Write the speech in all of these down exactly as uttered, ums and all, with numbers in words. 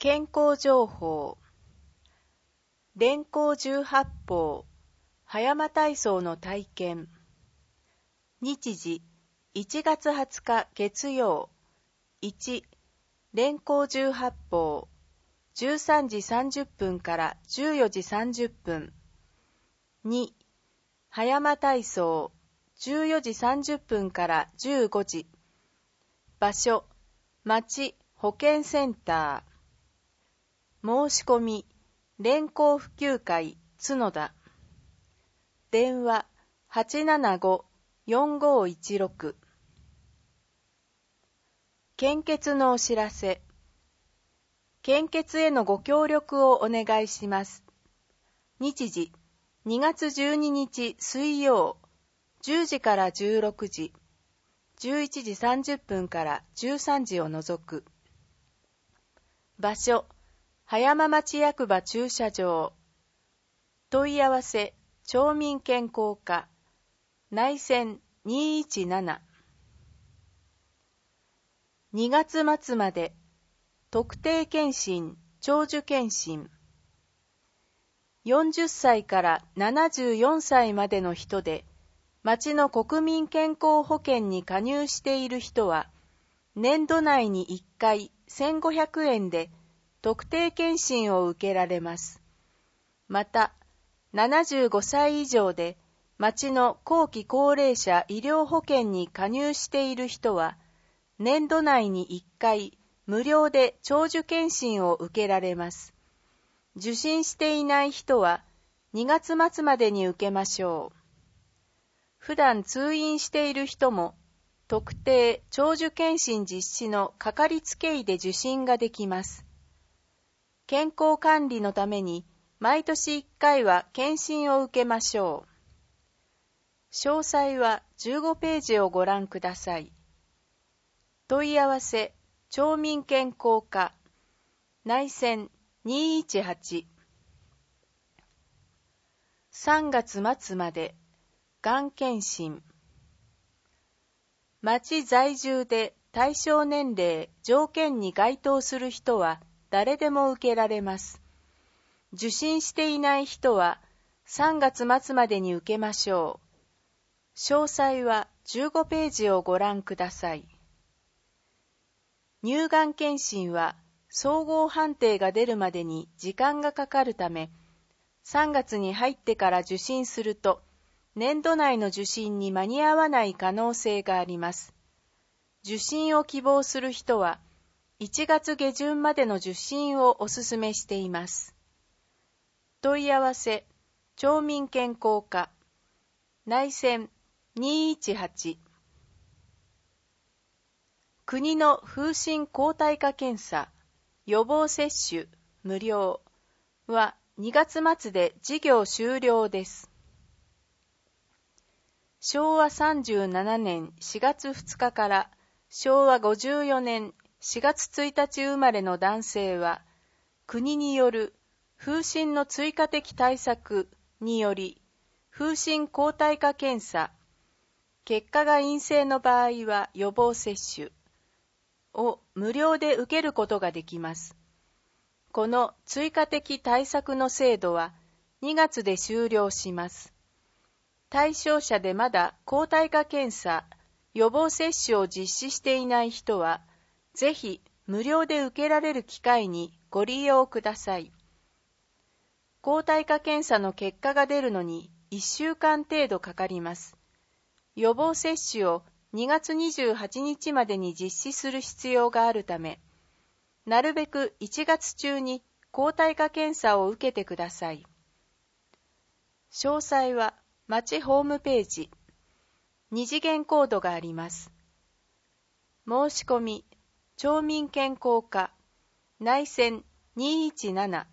健康情報。連行十八法、葉山体操の体験。日時、いちがつはつか月曜。いち、連行十八法、じゅうさんじさんじゅっぷんからじゅうよじさんじゅっぷん。に、葉山体操、じゅうよじさんじゅっぷんからじゅうごじ。場所、町保健センター。申し込み、連行普及会角田。電話 はちななご よんごいちろく。献血のお知らせ。献血へのご協力をお願いします。日時、にがつじゅうににち水曜、じゅうじからじゅうろくじ、じゅういちじさんじゅっぷんからじゅうさんじを除く。場所、葉山町役場駐車場。問い合わせ、町民健康課、内線にいちなな。にがつ末まで、特定健診、長寿健診。よんじゅっさいからななじゅうよんさいまでの人で、町の国民健康保険に加入している人は、年度内にいっかいせんごひゃくえんで特定健診を受けられます。また、ななじゅうごさい以上で町の後期高齢者医療保険に加入している人は、年度内にいっかい無料で長寿健診を受けられます。受診していない人はにがつ末までに受けましょう。普段通院している人も、特定長寿健診実施のかかりつけ医で受診ができます。健康管理のために毎年いっかいは検診を受けましょう。詳細はじゅうごページをご覧ください。問い合わせ、町民健康課、内線にいちはち。さんがつ末まで、がん検診。町在住で対象年齢、条件に該当する人は誰でも受けられます。受診していない人はさんがつ末までに受けましょう。詳細はじゅうごページをご覧ください。乳がん検診は総合判定が出るまでに時間がかかるため、さんがつに入ってから受診すると、年度内の受診に間に合わない可能性があります。受診を希望する人はいちがつげじゅんまでの受診をお勧めしています。問い合わせ、町民健康課、内線にいちはち。国の風疹抗体価検査、予防接種無料はにがつ末で事業終了です。しょうわさんじゅうななねんしがつふつかからしょうわごじゅうよねんしがつついたち生まれの男性は、国による風疹の追加的対策により、風疹抗体価検査、結果が陰性の場合は予防接種を無料で受けることができます。この追加的対策の制度はにがつで終了します。対象者でまだ抗体価検査、予防接種を実施していない人は、ぜひ無料で受けられる機会にご利用ください。抗体価検査の結果が出るのにいっしゅうかん程度かかります。予防接種をにがつにじゅうはちにちまでに実施する必要があるため、なるべくいちがつ中に抗体価検査を受けてください。詳細は町ホームページ、に次元コードがあります。申し込み、町民健康課、内線にいちなな。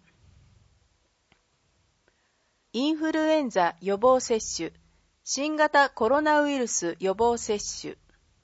インフルエンザ予防接種、新型コロナウイルス予防接種。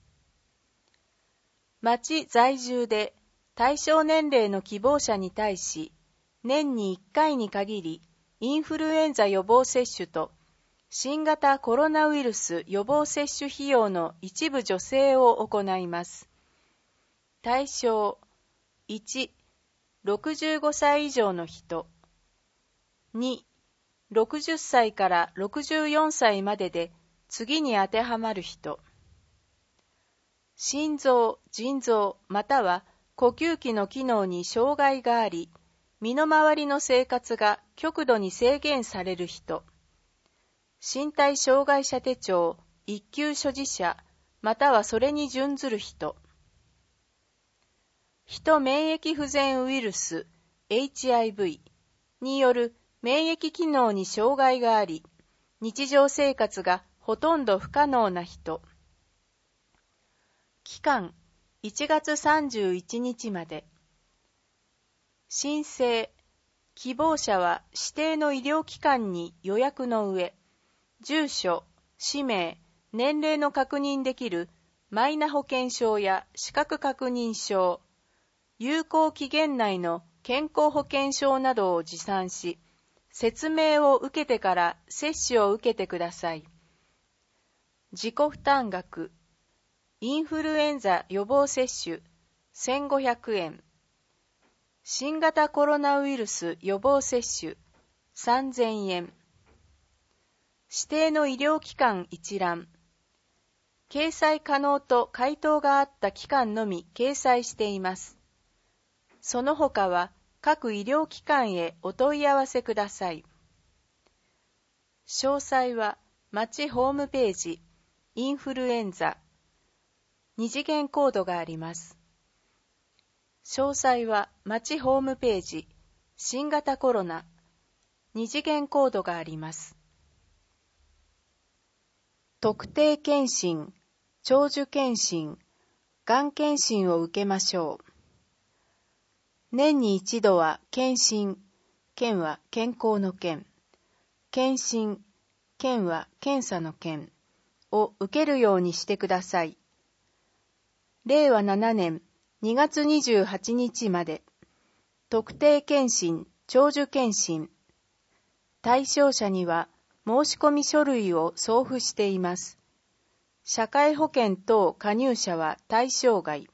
町在住で対象年齢の希望者に対し、年にいっかいに限りインフルエンザ予防接種と新型コロナウイルス予防接種費用の一部助成を行います。対象いち、 ろくじゅうごさい以上の人。に、ろくじゅっさいからろくじゅうよんさいまでで次に当てはまる人。心臓、腎臓または呼吸器の機能に障害があり、身の回りの生活が極度に制限される人。身体障害者手帳一級所持者またはそれに準ずる人。人免疫不全ウイルス エイチアイブイ による免疫機能に障害があり、日常生活がほとんど不可能な人。期間いちがつさんじゅういちにちまで。申請希望者は指定の医療機関に予約の上、住所、氏名、年齢の確認できるマイナ保険証や資格確認証、有効期限内の健康保険証などを持参し、説明を受けてから接種を受けてください。自己負担額、インフルエンザ予防接種せんごひゃくえん、新型コロナウイルス予防接種さんぜんえん、指定の医療機関一覧、掲載可能と回答があった機関のみ掲載しています。その他は各医療機関へお問い合わせください。詳細は町ホームページ、インフルエンザ、二次元コードがあります。詳細は町ホームページ、新型コロナ、二次元コードがあります。特定健診、長寿健診、がん検診を受けましょう。年に一度は検診、検は健康の検、検診、検は検査の検を受けるようにしてください。れいわななねんにがつにじゅうはちにちまで、特定健診、長寿健診。対象者には申込書類を送付しています。社会保険等加入者は対象外。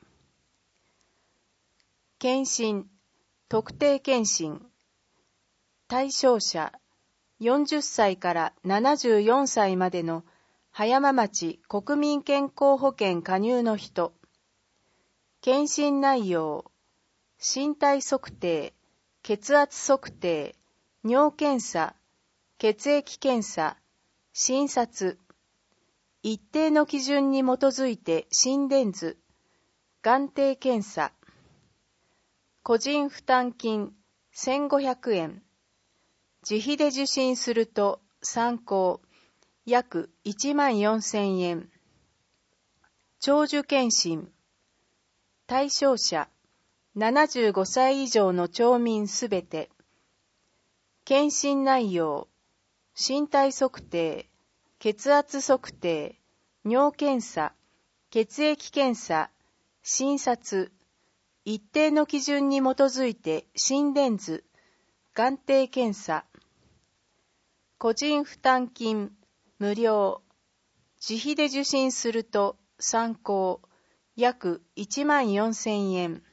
検診、特定健診。対象者、よんじゅっさいからななじゅうよんさいまでの葉山町国民健康保険加入の人。検診内容、身体測定、血圧測定、尿検査、血液検査、診察、一定の基準に基づいて心電図、眼底検査、個人負担金せんごひゃくえん、自費で受診すると参考約いちまんよんせんえん。長寿検診、対象者ななじゅうごさい以上の町民すべて。検診内容、身体測定、血圧測定、尿検査、血液検査、診察、一定の基準に基づいて心電図、眼底検査。個人負担金、無料。自費で受診すると参考、約いちまんよんせんえん。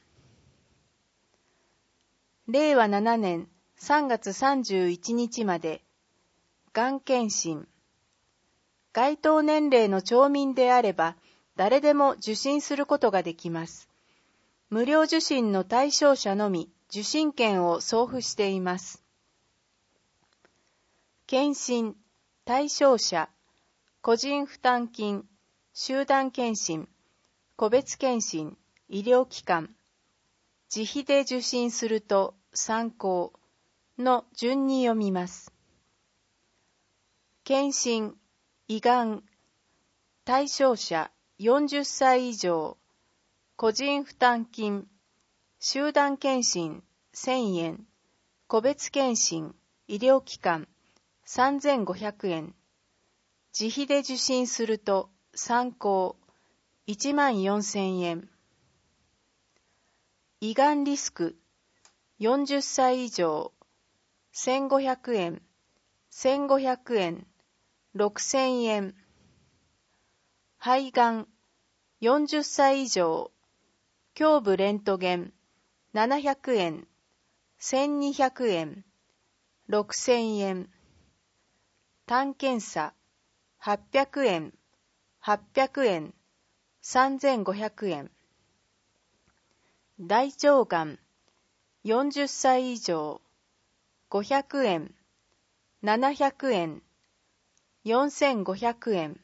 れいわななねんさんがつさんじゅういちにちまで、がん検診。該当年齢の町民であれば、誰でも受診することができます。無料受診の対象者のみ受診券を送付しています。検診、対象者、個人負担金、集団検診、個別検診、医療機関、自費で受診すると参考の順に読みます。検診、胃がん、対象者よんじゅっさい以上、個人負担金、集団検診せんえん、個別検診、医療機関さんぜんごひゃくえん、自費で受診すると参考いちまんよんせんえん。胃がんリスク、よんじゅっさい以上、せんごひゃくえん、せんごひゃくえん、ろくせんえん。肺がん、よんじゅっさい以上、胸部レントゲン、ななひゃくえん、 せんにひゃくえん、ろくせんえん。単検査、はっぴゃくえん、はっぴゃくえん、さんぜんごひゃくえん。大腸がん、よんじゅっさい以上、ごひゃくえん、ななひゃくえん、よんせんごひゃくえん。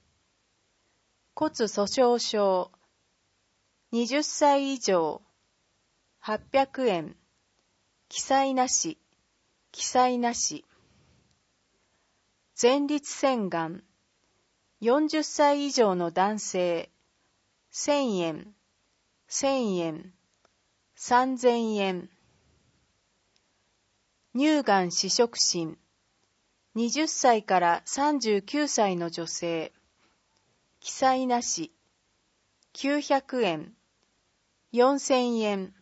骨粗鬆症、はたち以上、はっぴゃくえん、記載なし、記載なし。前立腺がん、よんじゅっさい以上の男性、せんえん、せんえん、さんぜんえん。乳がん死殖診、はたちからさんじゅうきゅうさいの女性、記載なし、きゅうひゃくえん、よんせんえん。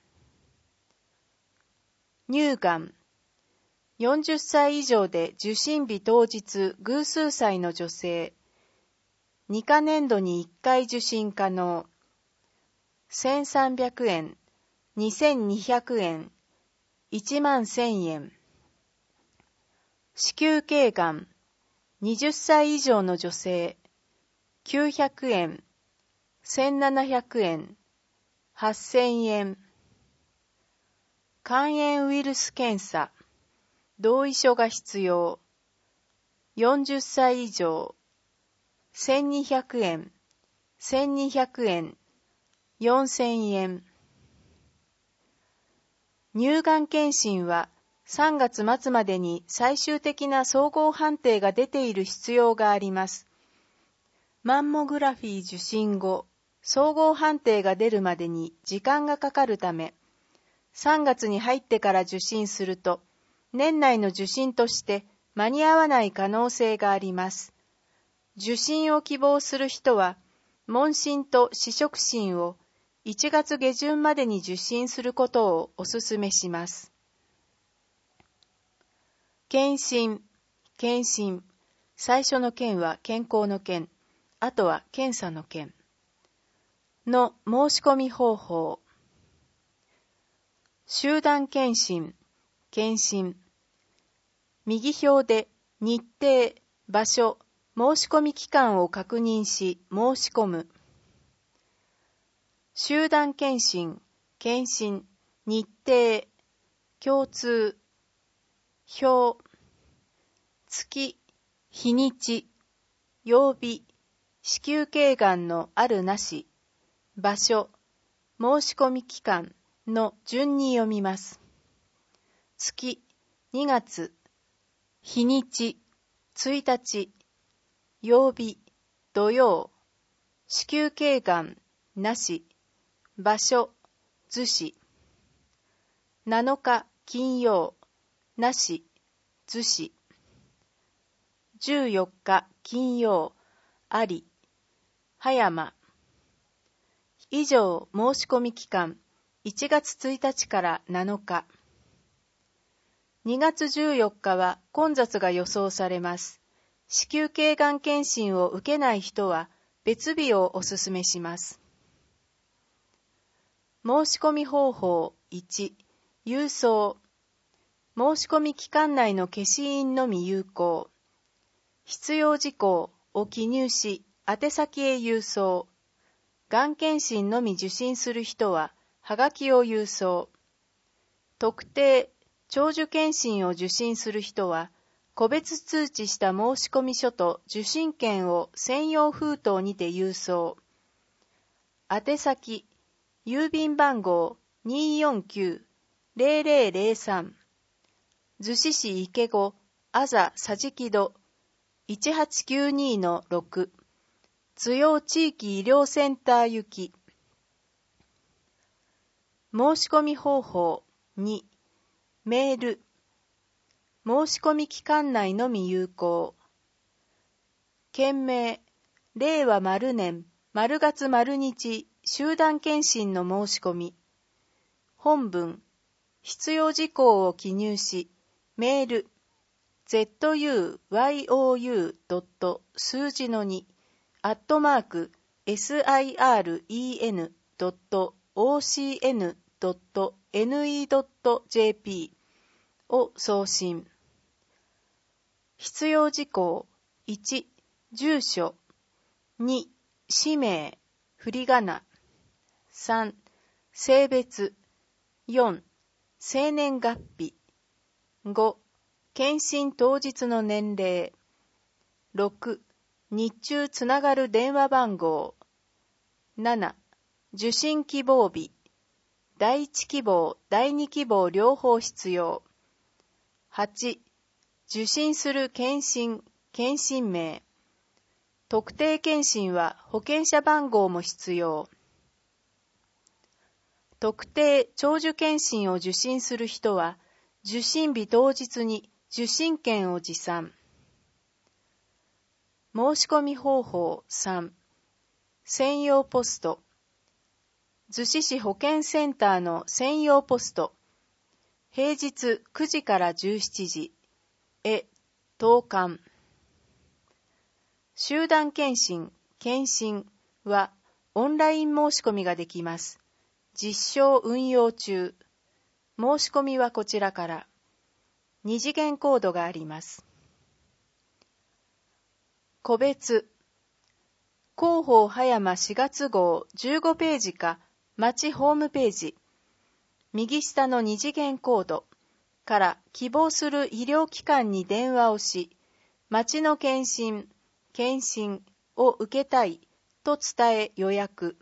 乳がん、よんじゅっさい以上で受診日当日偶数歳の女性、にか年度にいっかい受診可能、せんさんびゃくえん、にせんにひゃくえん、いちまんせんえん。子宮頸がん、はたち以上の女性、きゅうひゃくえん、せんななひゃくえん、はっせんえん。肝炎ウイルス検査、同意書が必要、よんじゅっさい以上、せんにひゃくえん、せんにひゃくえん、よんせんえん。乳がん検診はさんがつ末までに最終的な総合判定が出ている必要があります。マンモグラフィー受診後、総合判定が出るまでに時間がかかるため、さんがつに入ってから受診すると、年内の受診として間に合わない可能性があります。受診を希望する人は、問診と死殖診をいちがつげじゅんまでに受診することをお勧めします。検診、検診。最初の検は健康の検、あとは検査の検。の申し込み方法。集団検診、検診。右表で日程、場所、申し込み期間を確認し申し込む。集団検診、検診、日程、共通、表、月、日にち、曜日、子宮頸がんのあるなし、場所、申し込み期間の順に読みます。月、にがつ、日にち、ついたち、曜日、土曜、子宮頸がんなし、場所、逗子、なのか金曜、なし、逗子、じゅうよっか金曜、あり、葉山。以上申し込み期間、いちがつついたちからなのか。にがつじゅうよっかは混雑が予想されます。子宮頸がん検診を受けない人は別日をお勧めします。申し込み方法いち、郵送。申し込み期間内の消印のみ有効。必要事項を記入し、宛先へ郵送。がん検診のみ受診する人は、はがきを郵送。特定、長寿検診を受診する人は、個別通知した申込書と受診券を専用封筒にて郵送。宛先、郵便番号 にーよんきゅう ぜろぜろぜろさん 逗子市池子あざさじき戸 いちはちきゅうにのろく 津陽地域医療センター行き。申し込み方法に、メール。申し込み期間内のみ有効。件名、令和丸年丸月丸日集団検診の申し込み。本文、必要事項を記入し、メール、ズユーヨー 数字のに、アットマーク、シレン ドット オーシーエヌドットエヌイードットジェーピー を送信。必要事項いち、住所、に、氏名、振り仮名、さん、性別、よん、生年月日、ご、検診当日の年齢、ろく、日中つながる電話番号、なな、受診希望日、第一希望、第二希望両方必要、はち、受診する検診、検診名、特定検診は保険者番号も必要。特定長寿検診を受診する人は、受診日当日に受診券を持参。申し込み方法さん、専用ポスト。逗子市保健センターの専用ポスト。平日くじからじゅうしちじ。へ、投函。集団検診、検診はオンライン申し込みができます。実証運用中。申し込みはこちらから。二次元コードがあります。個別。広報葉山しがつ号じゅうごページか町ホームページ。右下の二次元コードから希望する医療機関に電話をし、町の検診、検診を受けたいと伝え予約。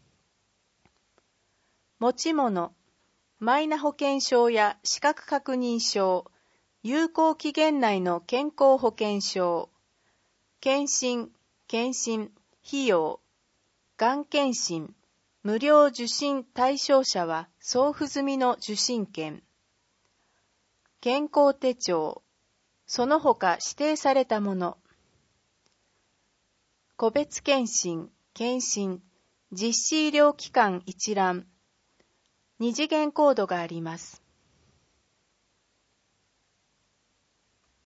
持ち物、マイナ保険証や資格確認証、有効期限内の健康保険証、検診、検診、費用、がん検診、無料受診対象者は送付済みの受診券、健康手帳、その他指定されたもの、個別検診、検診、実施医療機関一覧、二次元コードがあります。